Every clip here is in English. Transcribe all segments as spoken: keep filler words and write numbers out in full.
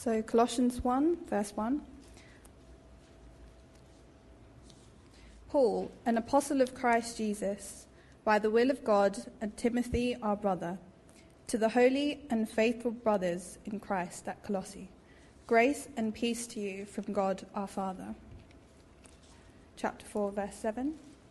So Colossians one, verse one. Paul, an apostle of Christ Jesus, by the will of God, and Timothy, our brother, to the holy and faithful brothers in Christ at Colossae, grace and peace to you from God our Father. Chapter four, verse seven.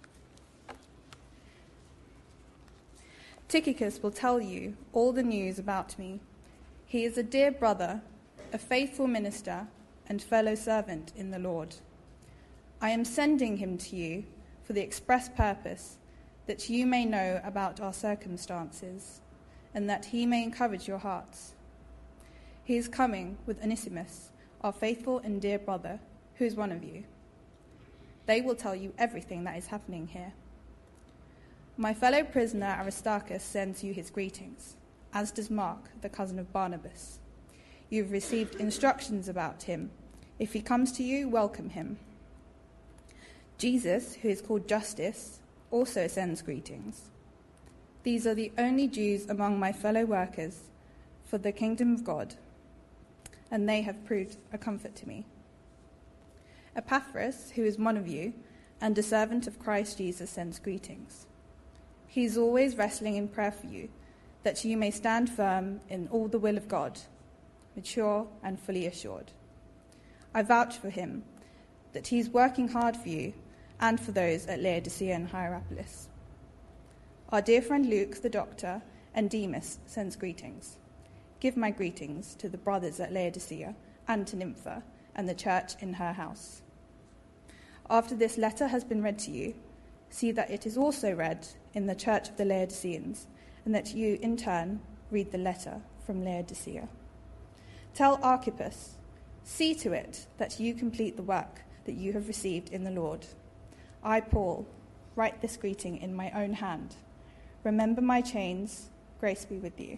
Tychicus will tell you all the news about me. He is a dear brother, a faithful minister, and fellow servant in the Lord. I am sending him to you for the express purpose that you may know about our circumstances, and that he may encourage your hearts. He is coming with Onesimus, our faithful and dear brother, who is one of you. They will tell you everything that is happening here. My fellow prisoner Aristarchus sends you his greetings, as does Mark, the cousin of Barnabas. You have received instructions about him. If he comes to you, welcome him. Jesus, who is called Justus, also sends greetings. These are the only Jews among my fellow workers for the kingdom of God, and they have proved a comfort to me. Epaphras, who is one of you, and a servant of Christ Jesus, sends greetings. He is always wrestling in prayer for you, that you may stand firm in all the will of God, mature and fully assured. I vouch for him, that he is working hard for you and for those at Laodicea and Hierapolis. Our dear friend Luke, the doctor, and Demas sends greetings. Give my greetings to the brothers at Laodicea and to Nympha and the church in her house. After this letter has been read to you, see that it is also read in the church of the Laodiceans, and that you, in turn, read the letter from Laodicea. Tell Archippus, see to it that you complete the work that you have received in the Lord. I, Paul, write this greeting in my own hand. Remember my chains. Grace be with you.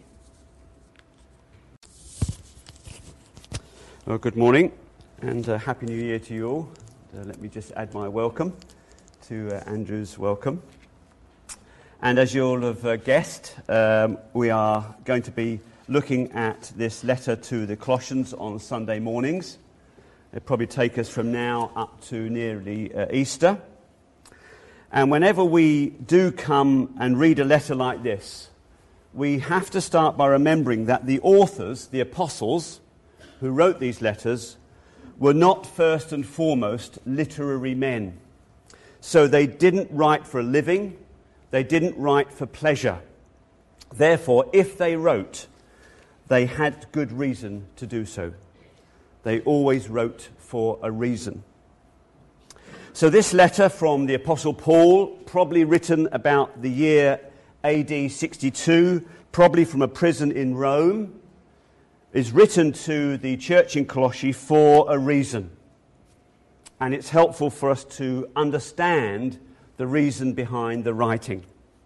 Well, good morning, and uh, Happy New Year to you all. Uh, let me just add my welcome to uh, Andrew's welcome. And as you all have uh, guessed, um, we are going to be looking at this letter to the Colossians on Sunday mornings. It'll probably take us from now up to nearly uh, Easter. And whenever we do come and read a letter like this, we have to start by remembering that the authors, the apostles, who wrote these letters, were not first and foremost literary men. So they didn't write for a living, they didn't write for pleasure. Therefore, if they wrote, they had good reason to do so. They always wrote for a reason. So this letter from the Apostle Paul, probably written about the year A D sixty-two, probably from a prison in Rome, is written to the church in Colossae for a reason. And it's helpful for us to understand the reason behind the writing.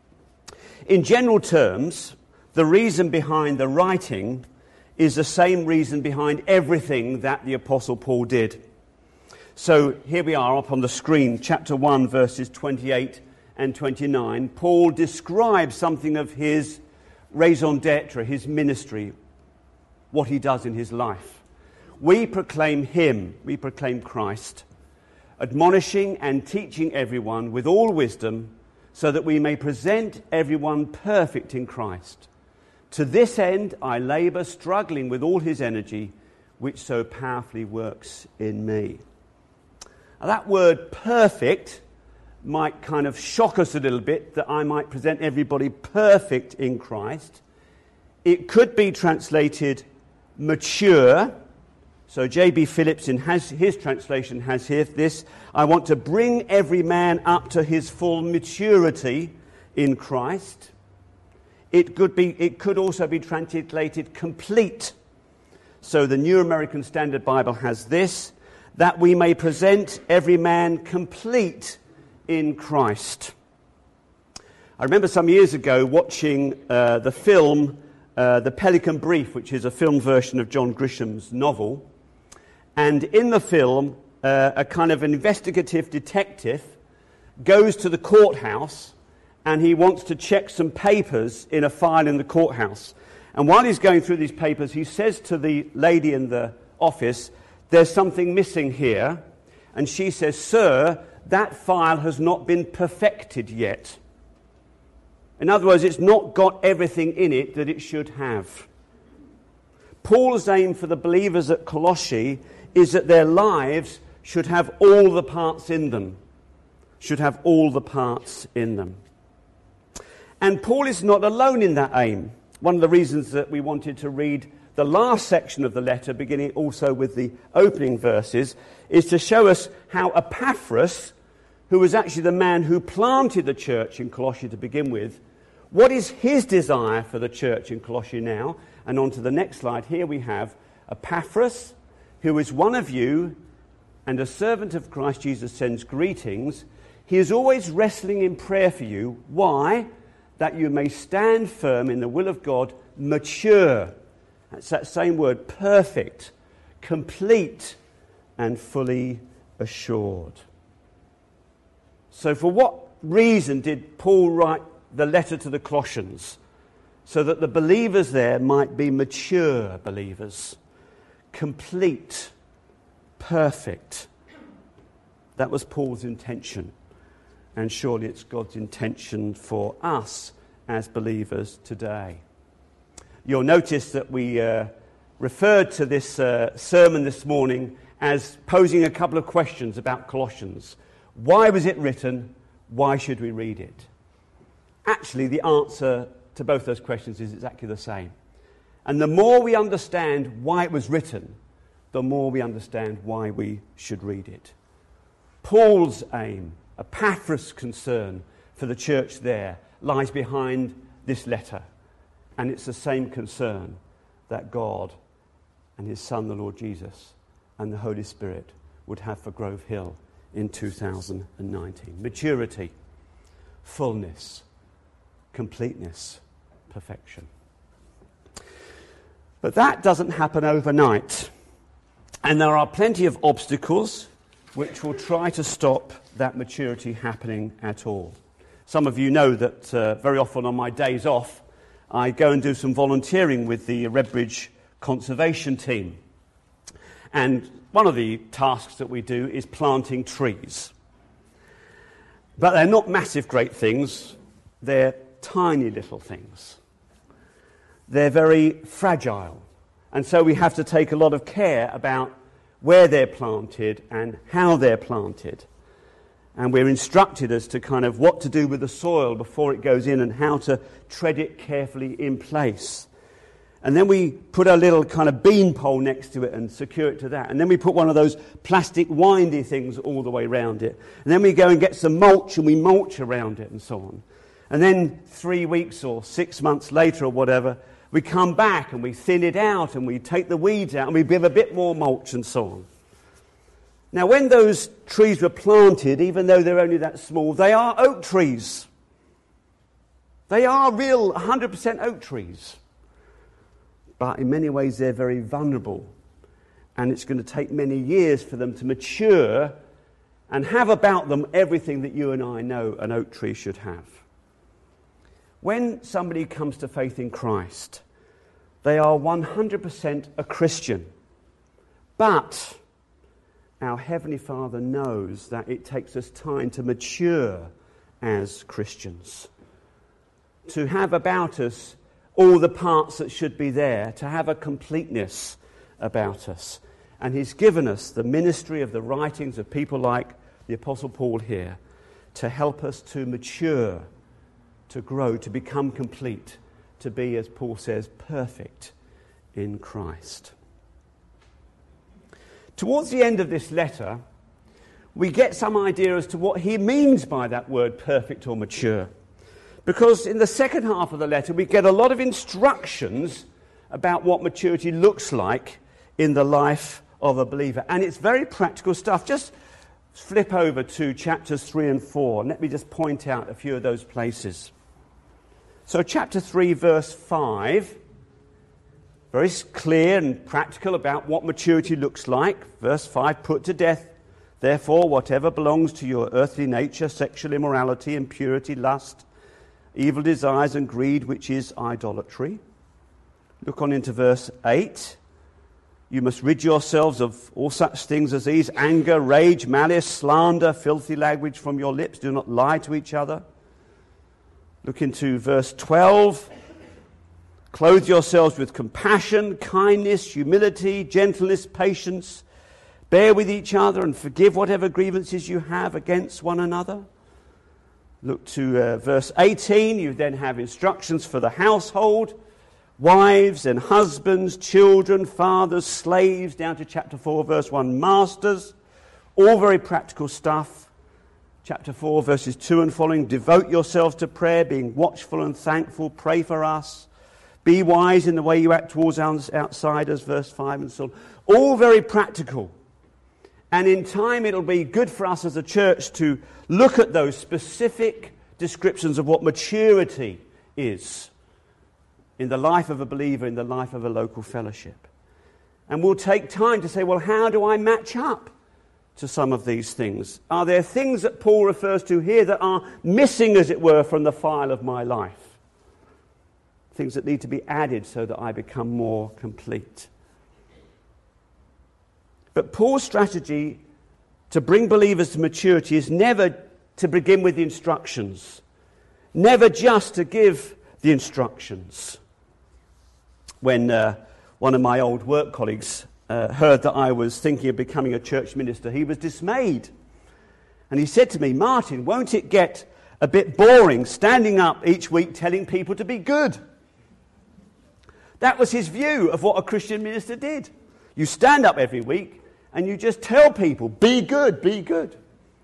In general terms, the reason behind the writing is the same reason behind everything that the Apostle Paul did. So here we are up on the screen, chapter one, verses twenty-eight and twenty-nine. Paul describes something of his raison d'etre, his ministry, what he does in his life. We proclaim him, we proclaim Christ, admonishing and teaching everyone with all wisdom, so that we may present everyone perfect in Christ. To this end I labour, struggling with all his energy, which so powerfully works in me. Now, that word perfect might kind of shock us a little bit, that I might present everybody perfect in Christ. It could be translated mature. So J B Phillips in has, his translation has here this: I want to bring every man up to his full maturity in Christ. It could be. It could also be translated complete. So the New American Standard Bible has this: that we may present every man complete in Christ. I remember some years ago watching uh, the film uh, The Pelican Brief, which is a film version of John Grisham's novel. And in the film, uh, a kind of investigative detective goes to the courthouse and he wants to check some papers in a file in the courthouse. And while he's going through these papers, he says to the lady in the office, there's something missing here. And she says, sir, that file has not been perfected yet. In other words, it's not got everything in it that it should have. Paul's aim for the believers at Colossae is that their lives should have all the parts in them. Should have all the parts in them. And Paul is not alone in that aim. One of the reasons that we wanted to read the last section of the letter, beginning also with the opening verses, is to show us how Epaphras, who was actually the man who planted the church in Colossae to begin with, what is his desire for the church in Colossae now? And on to the next slide, here we have Epaphras, who is one of you and a servant of Christ Jesus, sends greetings. He is always wrestling in prayer for you. Why? That you may stand firm in the will of God, mature. That's that same word, perfect, complete, and fully assured. So for what reason did Paul write the letter to the Colossians? So that the believers there might be mature believers, complete, perfect. That was Paul's intention. And surely it's God's intention for us as believers today. You'll notice that we uh, referred to this uh, sermon this morning as posing a couple of questions about Colossians. Why was it written? Why should we read it? Actually, the answer to both those questions is exactly the same. And the more we understand why it was written, the more we understand why we should read it. Paul's aim, Epaphras' concern for the church there, lies behind this letter. And it's the same concern that God and his Son, the Lord Jesus, and the Holy Spirit would have for Grove Hill in two thousand nineteen. Maturity, fullness, completeness, perfection. But that doesn't happen overnight. And there are plenty of obstacles which will try to stop that maturity happening at all. Some of you know that uh, very often on my days off, I go and do some volunteering with the Redbridge Conservation Team. And one of the tasks that we do is planting trees. But they're not massive great things. They're tiny little things. They're very fragile. And so we have to take a lot of care about where they're planted and how they're planted. And we're instructed as to kind of what to do with the soil before it goes in and how to tread it carefully in place. And then we put a little kind of bean pole next to it and secure it to that. And then we put one of those plastic windy things all the way around it. And then we go and get some mulch and we mulch around it and so on. And then three weeks or six months later or whatever, we come back and we thin it out and we take the weeds out and we give a bit more mulch and so on. Now, when those trees were planted, even though they're only that small, they are oak trees. They are real one hundred percent oak trees. But in many ways, they're very vulnerable. And it's going to take many years for them to mature and have about them everything that you and I know an oak tree should have. When somebody comes to faith in Christ, they are one hundred percent a Christian. But our Heavenly Father knows that it takes us time to mature as Christians, to have about us all the parts that should be there, to have a completeness about us. And he's given us the ministry of the writings of people like the Apostle Paul here to help us to mature, to grow, to become complete, to be, as Paul says, perfect in Christ. Towards the end of this letter, we get some idea as to what he means by that word perfect or mature. Because in the second half of the letter, we get a lot of instructions about what maturity looks like in the life of a believer. And it's very practical stuff. Just flip over to chapters three and four. And let me just point out a few of those places. So chapter three, verse five, very clear and practical about what maturity looks like. Verse five, put to death, therefore, whatever belongs to your earthly nature, sexual immorality, impurity, lust, evil desires and greed, which is idolatry. Look on into verse eight. You must rid yourselves of all such things as these: anger, rage, malice, slander, filthy language from your lips. Do not lie to each other. Look into verse twelve. Clothe yourselves with compassion, kindness, humility, gentleness, patience. Bear with each other and forgive whatever grievances you have against one another. Look to uh, verse eighteen. You then have instructions for the household. Wives and husbands, children, fathers, slaves, down to chapter four, verse one, masters. All very practical stuff. Chapter four, verses two and following. Devote yourselves to prayer, being watchful and thankful. Pray for us. Be wise in the way you act towards outsiders, verse five and so on. All very practical. And in time it'll be good for us as a church to look at those specific descriptions of what maturity is in the life of a believer, in the life of a local fellowship. And we'll take time to say, well, how do I match up to some of these things? Are there things that Paul refers to here that are missing, as it were, from the file of my life? Things that need to be added so that I become more complete. But Paul's strategy to bring believers to maturity is never to begin with the instructions, never just to give the instructions. When uh, one of my old work colleagues uh, heard that I was thinking of becoming a church minister, he was dismayed. And he said to me, Martin, won't it get a bit boring standing up each week telling people to be good? That was his view of what a Christian minister did. You stand up every week and you just tell people, be good, be good.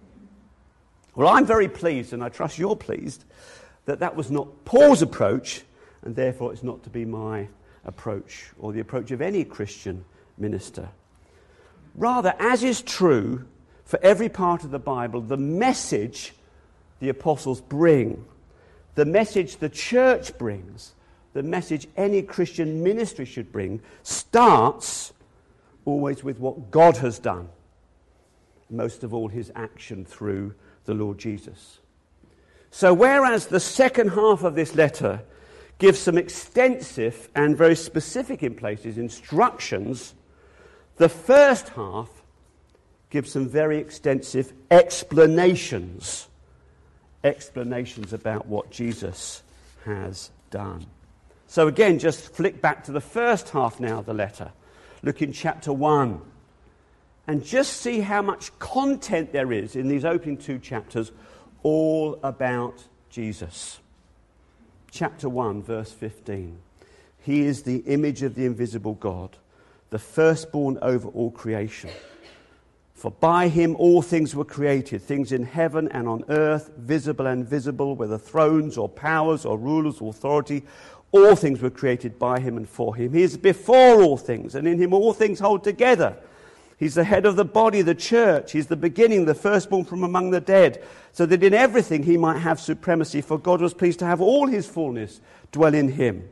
Well, I'm very pleased, and I trust you're pleased, that that was not Paul's approach, and therefore it's not to be my approach or the approach of any Christian minister. Rather, as is true for every part of the Bible, the message the apostles bring, the message the church brings, the message any Christian ministry should bring, starts always with what God has done, most of all his action through the Lord Jesus. So whereas the second half of this letter gives some extensive and very specific in places instructions, the first half gives some very extensive explanations, explanations about what Jesus has done. So again, just flick back to the first half now of the letter. Look in chapter one. And just see how much content there is in these opening two chapters all about Jesus. Chapter one, verse fifteen. He is the image of the invisible God, the firstborn over all creation. For by him all things were created, things in heaven and on earth, visible and invisible, whether thrones or powers or rulers or authority. All things were created by him and for him. He is before all things, and in him all things hold together. He's the head of the body, the church. He's the beginning, the firstborn from among the dead, so that in everything he might have supremacy, for God was pleased to have all his fullness dwell in him.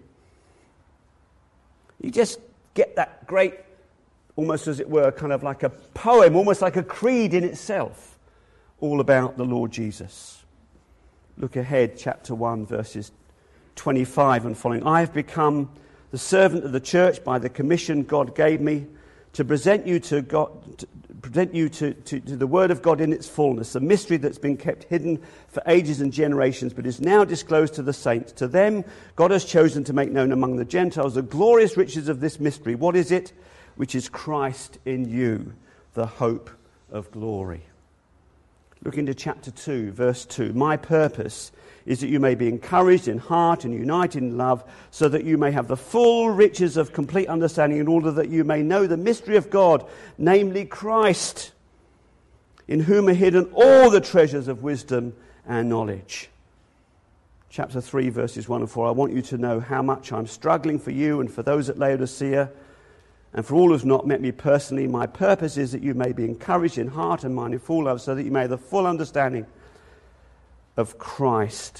You just get that great, almost as it were, kind of like a poem, almost like a creed in itself, all about the Lord Jesus. Look ahead, chapter one, verses twenty-five and following. I have become the servant of the church by the commission God gave me, to present you to God, to present you to, to, to the word of God in its fullness, a mystery that's been kept hidden for ages and generations, but is now disclosed to the saints. To them, God has chosen to make known among the Gentiles the glorious riches of this mystery. What is it? Which is Christ in you, the hope of glory. Look into chapter two, verse two. My purpose is that you may be encouraged in heart and united in love, so that you may have the full riches of complete understanding, in order that you may know the mystery of God, namely Christ, in whom are hidden all the treasures of wisdom and knowledge. Chapter three, verses one and four. I want you to know how much I'm struggling for you and for those at Laodicea, and for all who've not met me personally. My purpose is that you may be encouraged in heart and mind in full love, so that you may have the full understanding of Christ.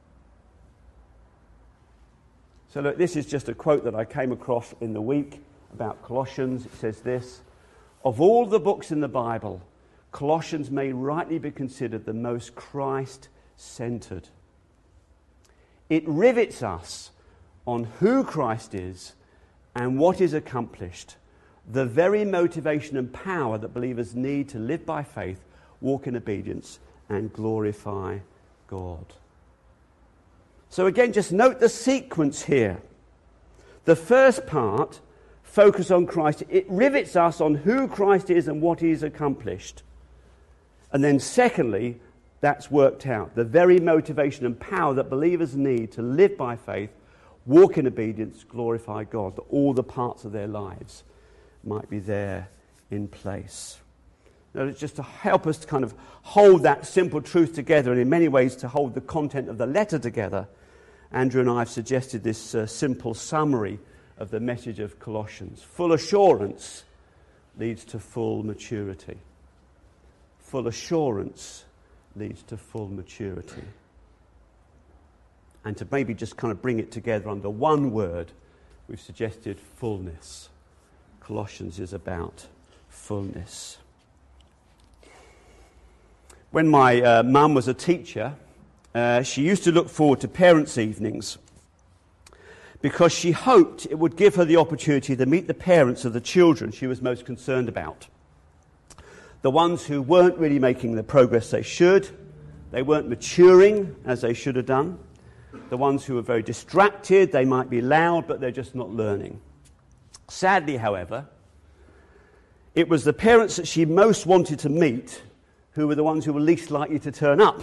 So look, this is just a quote that I came across in the week about Colossians. It says this: of all the books in the Bible, Colossians may rightly be considered the most Christ-centered. It rivets us on who Christ is and what is accomplished, the very motivation and power that believers need to live by faith, walk in obedience, and glorify God. So again, just note the sequence here. The first part, focus on Christ. It rivets us on who Christ is and what he's accomplished. And then secondly, that's worked out. The very motivation and power that believers need to live by faith, walk in obedience, glorify God, that all the parts of their lives might be there in place. Now, it's just to help us to kind of hold that simple truth together, and in many ways to hold the content of the letter together, Andrew and I have suggested this uh, simple summary of the message of Colossians. Full assurance leads to full maturity. Full assurance leads to full maturity. And to maybe just kind of bring it together under one word, we've suggested fullness. Colossians is about fullness. When my uh, mum was a teacher, uh, she used to look forward to parents' evenings because she hoped it would give her the opportunity to meet the parents of the children she was most concerned about. The ones who weren't really making the progress they should, they weren't maturing as they should have done. The ones who were very distracted, they might be loud, but they're just not learning. Sadly, however, it was the parents that she most wanted to meet who were the ones who were least likely to turn up.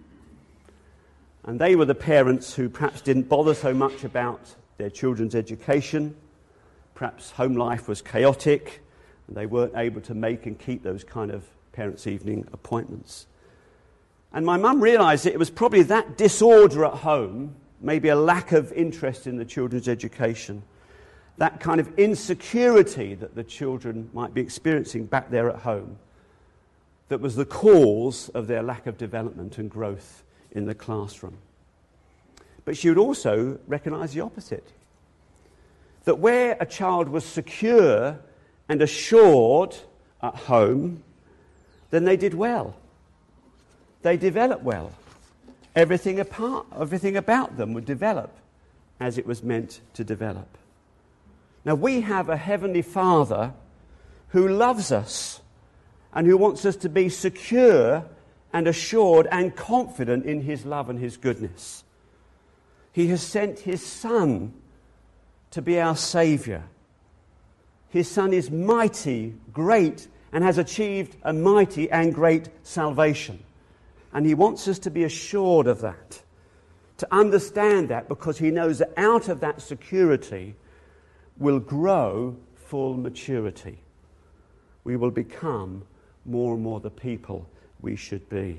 And they were the parents who perhaps didn't bother so much about their children's education. Perhaps home life was chaotic, and they weren't able to make and keep those kind of parents' evening appointments. And my mum realised that it was probably that disorder at home, maybe a lack of interest in the children's education, that kind of insecurity that the children might be experiencing back there at home, that was the cause of their lack of development and growth in the classroom. But she would also recognise the opposite, that where a child was secure and assured at home, then they did well. They developed well. Everything apart, everything about them would develop as it was meant to develop. Now, we have a Heavenly Father who loves us and who wants us to be secure and assured and confident in his love and his goodness. He has sent his Son to be our Saviour. His Son is mighty, great, and has achieved a mighty and great salvation. And he wants us to be assured of that, to understand that, because he knows that out of that security will grow full maturity. We will become more and more the people we should be.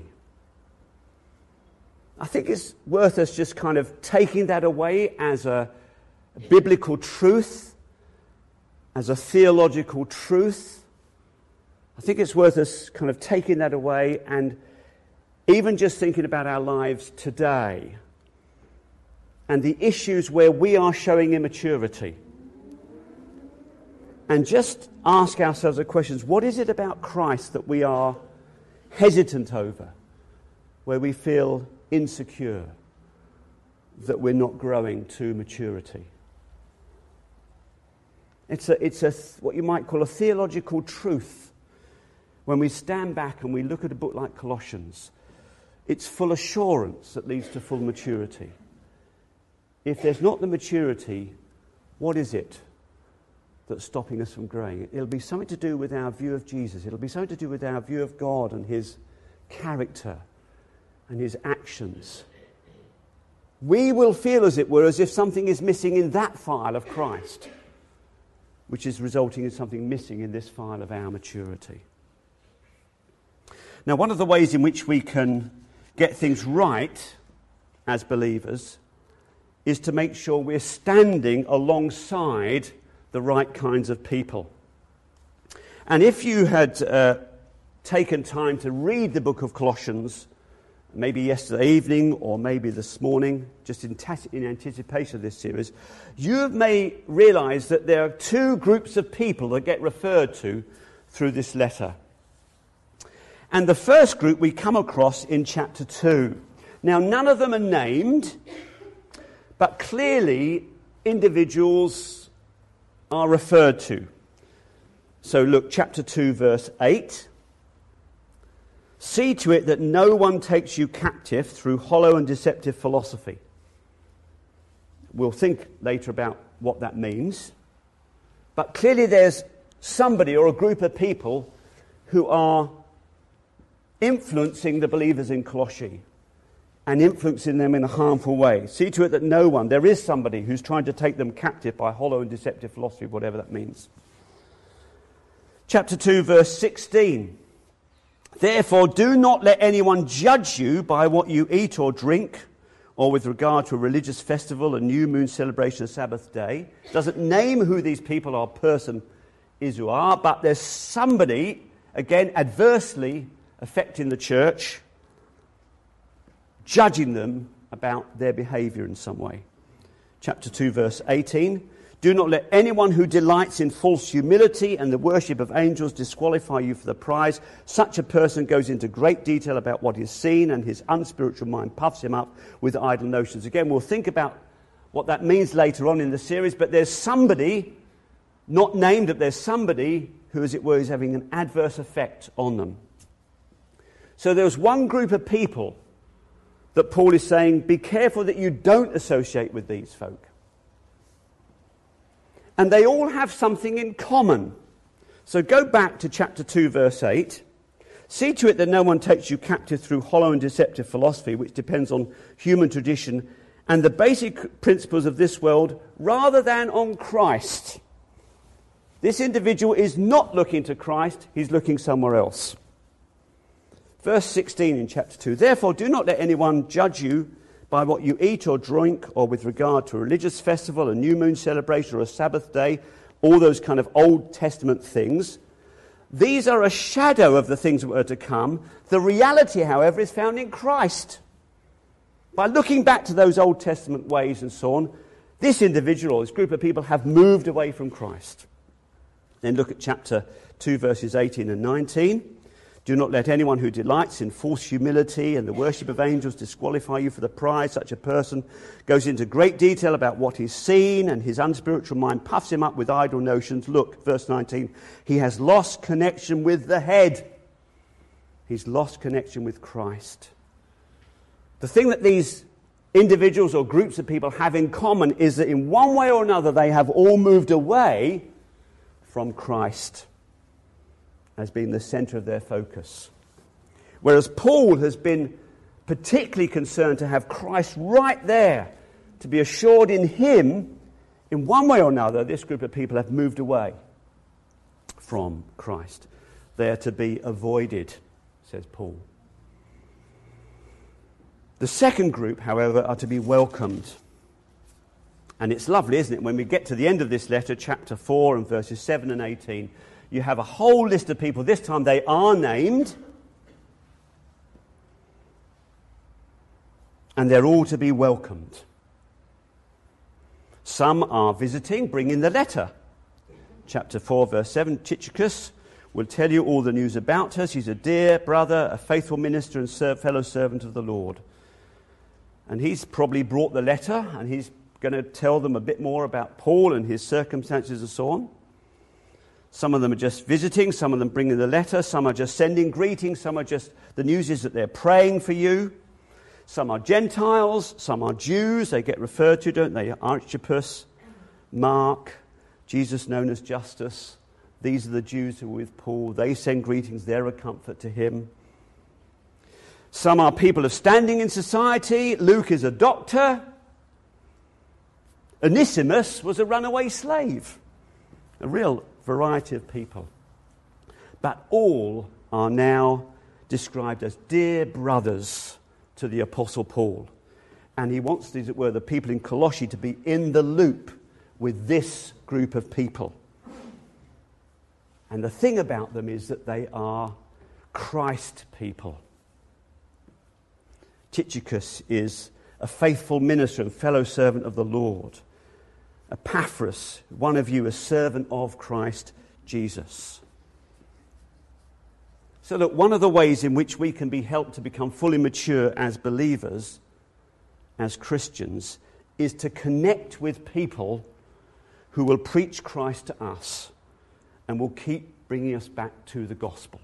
I think it's worth us just kind of taking that away as a biblical truth, as a theological truth. I think it's worth us kind of taking that away and even just thinking about our lives today and the issues where we are showing immaturity. And just ask ourselves the questions, what is it about Christ that we are hesitant over, where we feel insecure, that we're not growing to maturity? It's a, it's a what you might call a theological truth. When we stand back and we look at a book like Colossians, it's full assurance that leads to full maturity. If there's not the maturity, what is it that's stopping us from growing? It'll be something to do with our view of Jesus. It'll be something to do with our view of God and his character and his actions. We will feel, as it were, as if something is missing in that file of Christ, which is resulting in something missing in this file of our maturity. Now, one of the ways in which we can get things right as believers is to make sure we're standing alongside the right kinds of people. And if you had uh, taken time to read the book of Colossians, maybe yesterday evening or maybe this morning, just in, ta- in anticipation of this series, you may realise that there are two groups of people that get referred to through this letter. And the first group we come across in chapter two. Now, none of them are named, but clearly individuals are referred to. So look, chapter two, verse eight. See to it that no one takes you captive through hollow and deceptive philosophy. We'll think later about what that means. But clearly there's somebody or a group of people who are influencing the believers in Colossae and influencing them in a harmful way. See to it that no one, there is somebody who's trying to take them captive by hollow and deceptive philosophy, whatever that means. Chapter two, verse sixteen. Therefore, do not let anyone judge you by what you eat or drink, or with regard to a religious festival, a new moon celebration, a Sabbath day. It doesn't name who these people or person is who are, but there's somebody, again, adversely affecting the church, judging them about their behaviour in some way. Chapter two, verse eighteen. Do not let anyone who delights in false humility and the worship of angels disqualify you for the prize. Such a person goes into great detail about what is seen, and his unspiritual mind puffs him up with idle notions. Again, we'll think about what that means later on in the series, but there's somebody, not named, but there's somebody who, as it were, is having an adverse effect on them. So there's one group of people that Paul is saying, be careful that you don't associate with these folk. And they all have something in common. So go back to chapter two, verse eight. See to it that no one takes you captive through hollow and deceptive philosophy, which depends on human tradition and the basic principles of this world, rather than on Christ. This individual is not looking to Christ, he's looking somewhere else. Verse sixteen in chapter two. Therefore, do not let anyone judge you by what you eat or drink, or with regard to a religious festival, a new moon celebration, or a Sabbath day, all those kind of Old Testament things. These are a shadow of the things that are to come. The reality, however, is found in Christ. By looking back to those Old Testament ways and so on, this individual, or this group of people, have moved away from Christ. Then look at chapter two, verses eighteen and nineteen. Do not let anyone who delights in false humility and the worship of angels disqualify you for the prize. Such a person goes into great detail about what is seen, and his unspiritual mind puffs him up with idle notions. Look, verse nineteen. He has lost connection with the head. He's lost connection with Christ. The thing that these individuals or groups of people have in common is that in one way or another they have all moved away from Christ as being the centre of their focus. Whereas Paul has been particularly concerned to have Christ right there, to be assured in him. In one way or another, this group of people have moved away from Christ. They are to be avoided, says Paul. The second group, however, are to be welcomed. And it's lovely, isn't it, when we get to the end of this letter, chapter four and verses seven and eighteen, you have a whole list of people. This time they are named. And they're all to be welcomed. Some are visiting, bringing the letter. Chapter four, verse seven, Tychicus will tell you all the news about us. He's a dear brother, a faithful minister and serv- fellow servant of the Lord. And he's probably brought the letter, and he's going to tell them a bit more about Paul and his circumstances and so on. Some of them are just visiting, some of them bringing the letter, some are just sending greetings, some are just, the news is that they're praying for you. Some are Gentiles, some are Jews, they get referred to, don't they? Archippus, Mark, Jesus known as Justus. These are the Jews who are with Paul. They send greetings, they're a comfort to him. Some are people of standing in society. Luke is a doctor. Onesimus was a runaway slave. A real variety of people. But all are now described as dear brothers to the Apostle Paul. And he wants, as it were, the people in Colossae to be in the loop with this group of people. And the thing about them is that they are Christ people. Tychicus is a faithful minister and fellow servant of the Lord. Epaphras, one of you, a servant of Christ Jesus. So look, one of the ways in which we can be helped to become fully mature as believers, as Christians, is to connect with people who will preach Christ to us and will keep bringing us back to the gospel.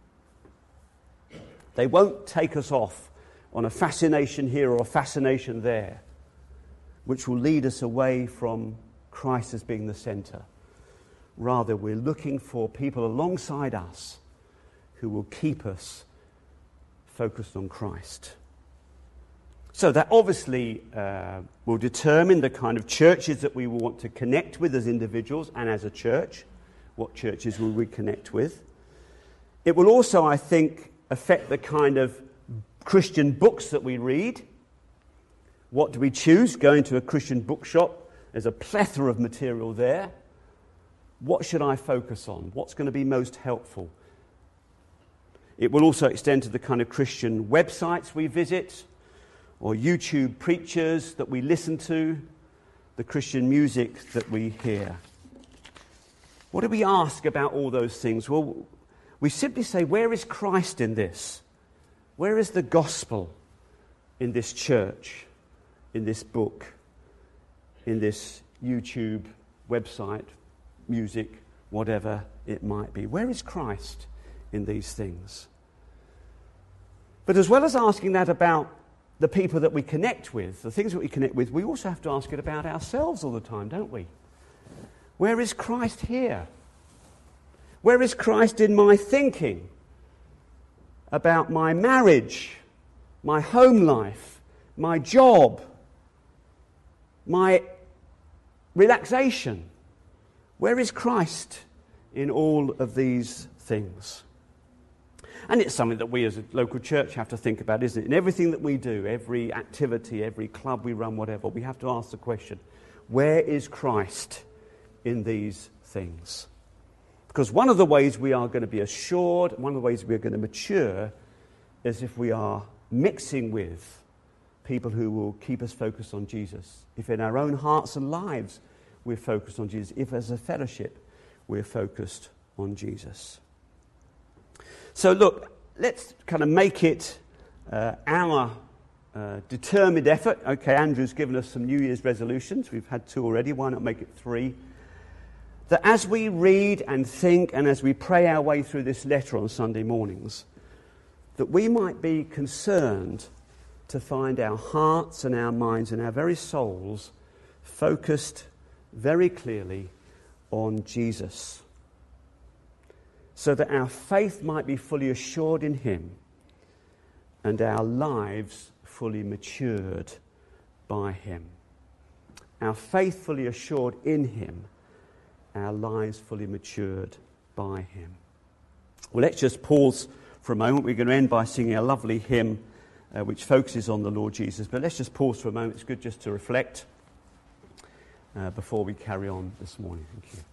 They won't take us off on a fascination here or a fascination there, which will lead us away from Christ as being the centre. Rather, we're looking for people alongside us who will keep us focused on Christ. So that obviously uh, will determine the kind of churches that we will want to connect with as individuals and as a church. What churches will we connect with? It will also, I think, affect the kind of Christian books that we read. What do we choose? Going to a Christian bookshop, there's a plethora of material there. What should I focus on? What's going to be most helpful? It will also extend to the kind of Christian websites we visit, or YouTube preachers that we listen to, the Christian music that we hear. What do we ask about all those things? Well, we simply say, where is Christ in this? Where is the gospel in this church, in this book, in this YouTube website, music, whatever it might be? Where is Christ in these things? But as well as asking that about the people that we connect with, the things that we connect with, we also have to ask it about ourselves all the time, don't we? Where is Christ here? Where is Christ in my thinking about my marriage, my home life, my job, my relaxation? Where is Christ in all of these things? And it's something that we as a local church have to think about, isn't it? In everything that we do, every activity, every club we run, whatever, we have to ask the question, where is Christ in these things? Because one of the ways we are going to be assured, one of the ways we are going to mature, is if we are mixing with people who will keep us focused on Jesus. If in our own hearts and lives we're focused on Jesus. If as a fellowship we're focused on Jesus. So look, let's kind of make it uh, our uh, determined effort. Okay, Andrew's given us some New Year's resolutions. We've had two already. Why not make it three? That as we read and think and as we pray our way through this letter on Sunday mornings, that we might be concerned to find our hearts and our minds and our very souls focused very clearly on Jesus, so that our faith might be fully assured in him and our lives fully matured by him. Our faith fully assured in him, our lives fully matured by him. Well, let's just pause for a moment. We're going to end by singing a lovely hymn uh, which focuses on the Lord Jesus. But let's just pause for a moment. It's good just to reflect uh, before we carry on this morning. Thank you.